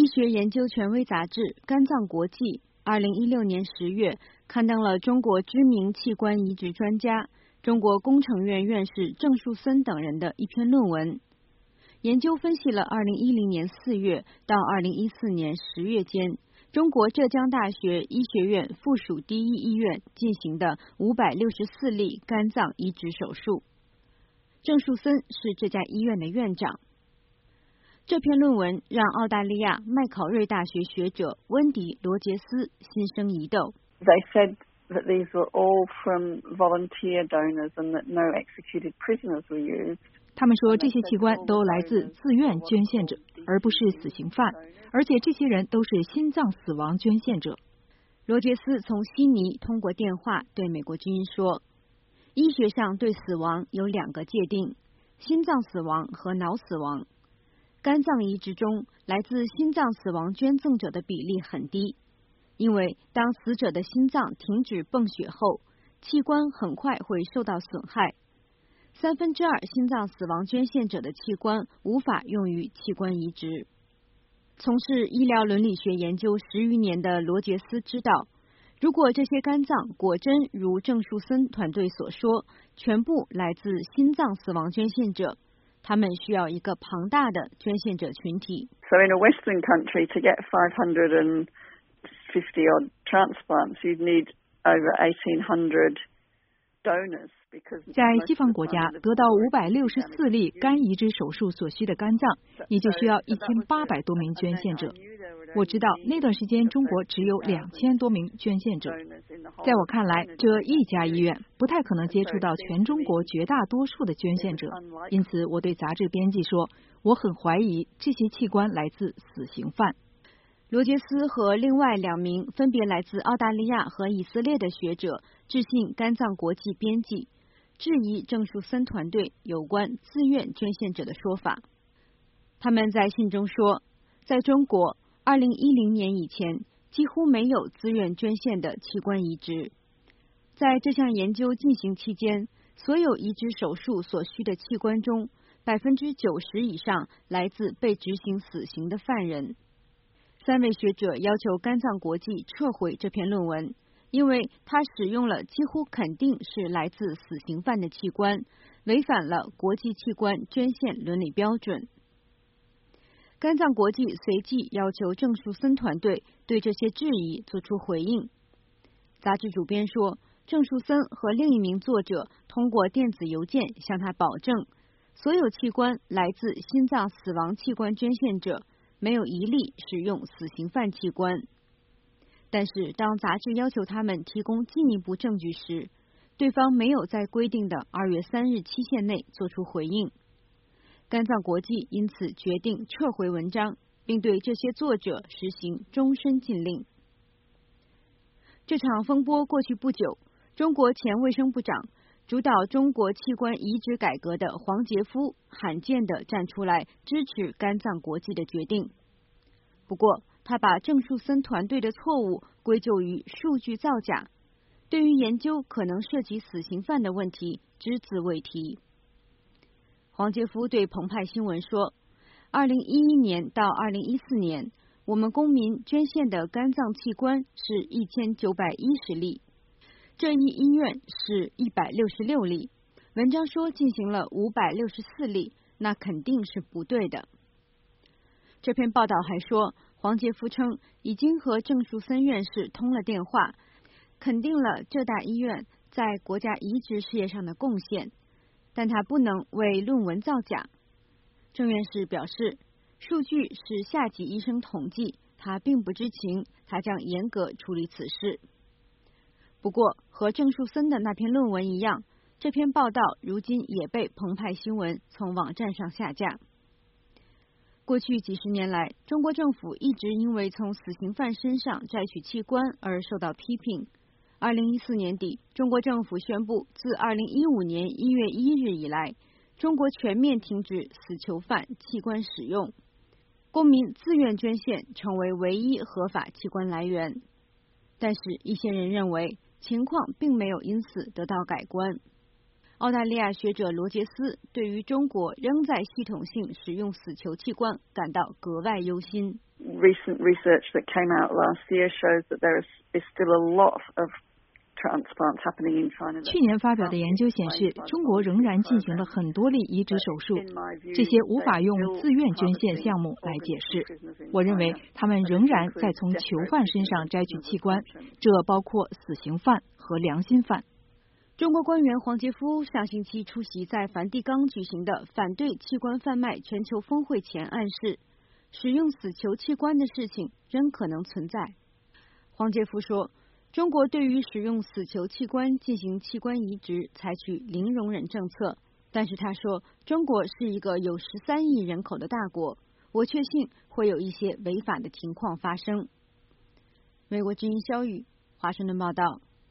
学研究权威杂志《肝脏国际》2016年10月刊登了中国知名器官移植专家、中国工程院院士郑树森等人的一篇论文。研究分析了2010年4月到2014年10月间，中国浙江大学医学院附属第一医院进行的564例肝脏移植手术。郑树森是这家医院的院长。这篇论文让澳大利亚麦考瑞大学学者温迪·罗杰斯心生疑窦。 They said that these were all from volunteer donors and that no executed prisoners were used. 他们说这些器官都来自自愿捐献者，而不是死刑犯，而且这些人都是心脏死亡捐献者。 罗杰斯从悉尼通过电话对美国之音说，医学上对死亡有2个界定，心脏死亡和脑死亡。肝脏移植中来自心脏死亡捐赠者的比例很低，因为当死者的心脏停止泵血后，器官很快会受到损害。2/3心脏死亡捐献者的器官无法用于器官移植。从事医疗伦理学研究10余年的罗杰斯知道，如果这些肝脏果真如郑树森团队所说，全部来自心脏死亡捐献者，他们需要一个庞大的捐献者群体。 So in a Western country, to get 550 odd transplants, you'd need over 1,800 donors. 在西方国家，得到564例肝移植手术所需的肝脏，你就需要1800多名捐献者。我知道那段时间中国只有2000多名捐献者。在我看来，这一家医院不太可能接触到全中国绝大多数的捐献者，因此我对杂志编辑说，我很怀疑这些器官来自死刑犯。 罗杰斯和另外2名分别来自澳大利亚和以色列的学者致信肝脏国际编辑，质疑郑树森团队有关自愿捐献者的说法。他们在信中说，在中国2010年以前几乎没有自愿捐献的器官移植。在这项研究进行期间，所有移植手术所需的器官中，90%以上来自被执行死刑的犯人。3位学者要求肝脏国际撤回这篇论文，因为他使用了几乎肯定是来自死刑犯的器官，违反了国际器官捐献伦理标准。肝脏国际随即要求郑树森团队对这些质疑做出回应。杂志主编说，郑树森和另一名作者通过电子邮件向他保证，所有器官来自心脏死亡器官捐献者，没有一例使用死刑犯器官。但是当杂志要求他们提供进一步证据时，对方没有在规定的2月3日期限内做出回应。肝脏国际因此决定撤回文章，并对这些作者实行终身禁令。这场风波过去不久，中国前卫生部长、主导中国器官移植改革的黄杰夫罕见地站出来支持肝脏国际的决定。不过，他把郑树森团队的错误归咎于数据造假，对于研究可能涉及死刑犯的问题只字未提。黄杰夫对澎湃新闻说，2011年到2014年，我们公民捐献的肝脏器官是1910例，这一医院是166例。文章说进行了564例，那肯定是不对的。这篇报道还说，黄杰夫称已经和郑树森院士通了电话，肯定了浙大医院在国家移植事业上的贡献，但他不能为论文造假。郑院士表示，数据是下级医生统计，他并不知情，他将严格处理此事。不过，和郑树森的那篇论文一样，这篇报道如今也被澎湃新闻从网站上下架。过去几十年来，中国政府一直因为从死刑犯身上摘取器官而受到批评。2014年底，中国政府宣布，自2015年1月1日以来，中国全面停止死囚犯器官使用，公民自愿捐献成为唯一合法器官来源。但是，一些人认为情况并没有因此得到改观。澳大利亚学者罗杰斯对于中国仍在系统性使用死囚器官感到格外忧心。 We recent research that came out last year shows that there is still a lot of transplants happening in China. 去年发表的研究显示，中国仍然进行了很多例移植手术，这些无法用自愿捐献项目来解释。我认为他们仍然在从囚犯身上摘取器官，这包括死刑犯和良心犯。 中国官员黄杰夫上星期出席在梵蒂冈举行的反对器官贩卖全球峰会前暗示，使用死囚器官的事情仍可能存在。黄杰夫说，中国对于使用死囚器官进行器官移植采取零容忍政策，但是他说，中国是一个有13亿人口的大国，我确信会有一些违法的情况发生。美国之音肖宇华盛顿报道。